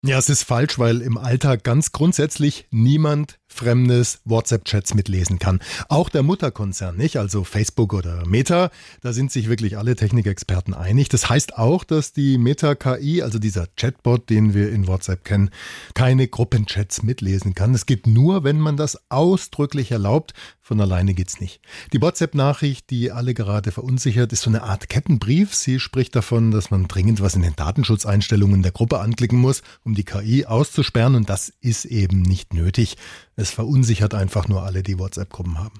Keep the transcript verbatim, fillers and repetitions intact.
Ja, es ist falsch, weil im Alltag ganz grundsätzlich niemand fremdes WhatsApp-Chats mitlesen kann. Auch der Mutterkonzern nicht, also Facebook oder Meta. Da sind sich wirklich alle Technikexperten einig. Das heißt auch, dass die Meta-K I, also dieser Chatbot, den wir in WhatsApp kennen, keine Gruppenchats mitlesen kann. Es geht nur, wenn man das ausdrücklich erlaubt. Von alleine geht's nicht. Die WhatsApp-Nachricht, die alle gerade verunsichert, ist so eine Art Kettenbrief. Sie spricht davon, dass man dringend was in den Datenschutzeinstellungen der Gruppe anklicken muss, um die K I auszusperren. Und das ist eben nicht nötig. Es verunsichert einfach nur alle, die WhatsApp-Gruppen haben.